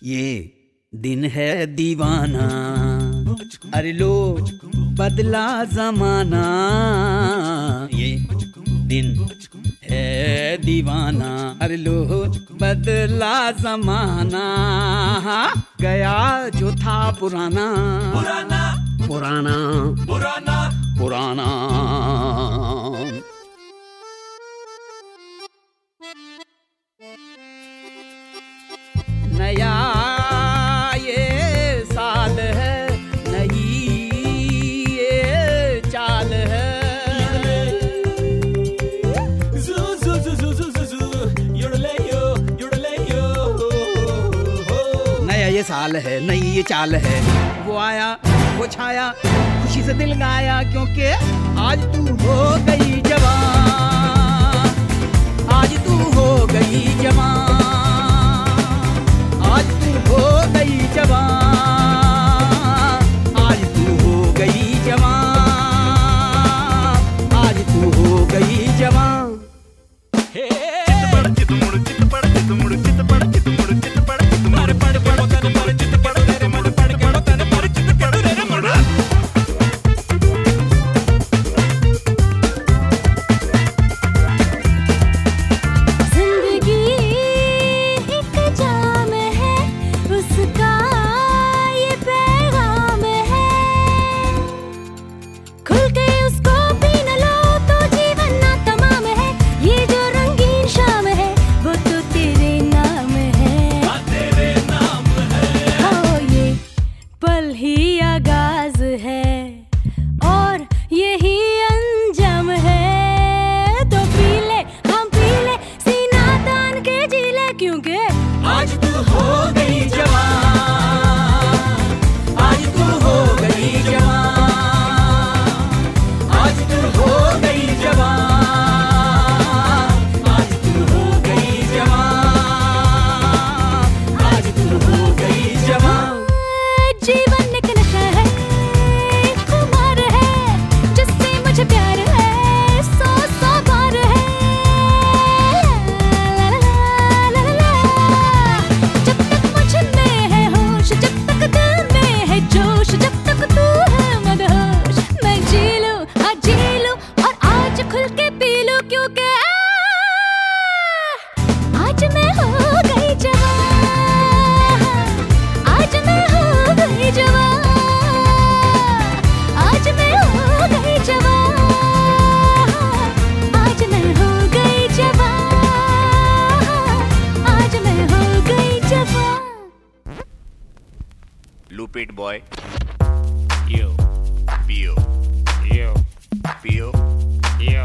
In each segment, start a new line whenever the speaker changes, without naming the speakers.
ये दिन है दीवाना, अरे लो बदला जमाना। ये दिन है दीवाना, अरे लो बदला जमाना। गया जो था पुराना पुराना पुराना पुराना पुराना। नया ये साल है, नई ये चाल है। नया ये साल है, नई ये चाल है। वो आया वो छाया, खुशी से दिल गाया, क्योंकि आज तू हो गई जवान, आज तू हो गई जवान, आज तू हो गई जवान, आज तू हो गई जवान, आज तू हो गई जवान।
Lupit boy, you, Pio, you, Pio, you.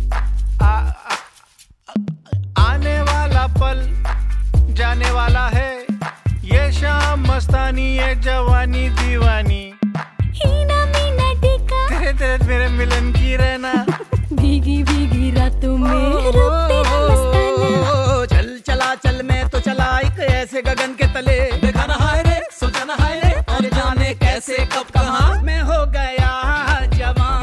आने वाला पल जाने वाला है, ये शाम मस्तानी ये जवानी दीवानी।
हीना मीना टीका
तेरे तेरे मेरे मिलन की रहना,
भीगी भीगी रातों में रुकते हम मस्ताना।
चल चला चल मैं तो चला एक ऐसे गगन के तले, देखा ना हाय रे सोचा ना हाय रे, और जाने कैसे कब कहाँ मैं हो गया जवान।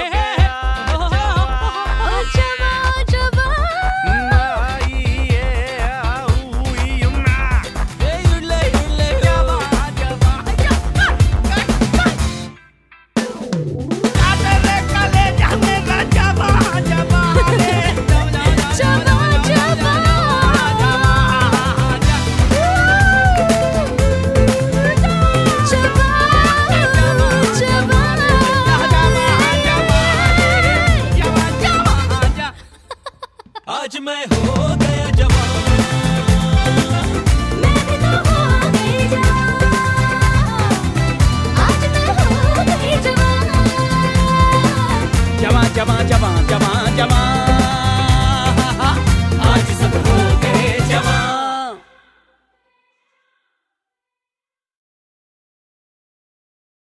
आज मैं हो गया जवान,
मैं भी तो हो गई जवान, आज मैं हो गई जवान,
जवान जवान जवान जवान जवान।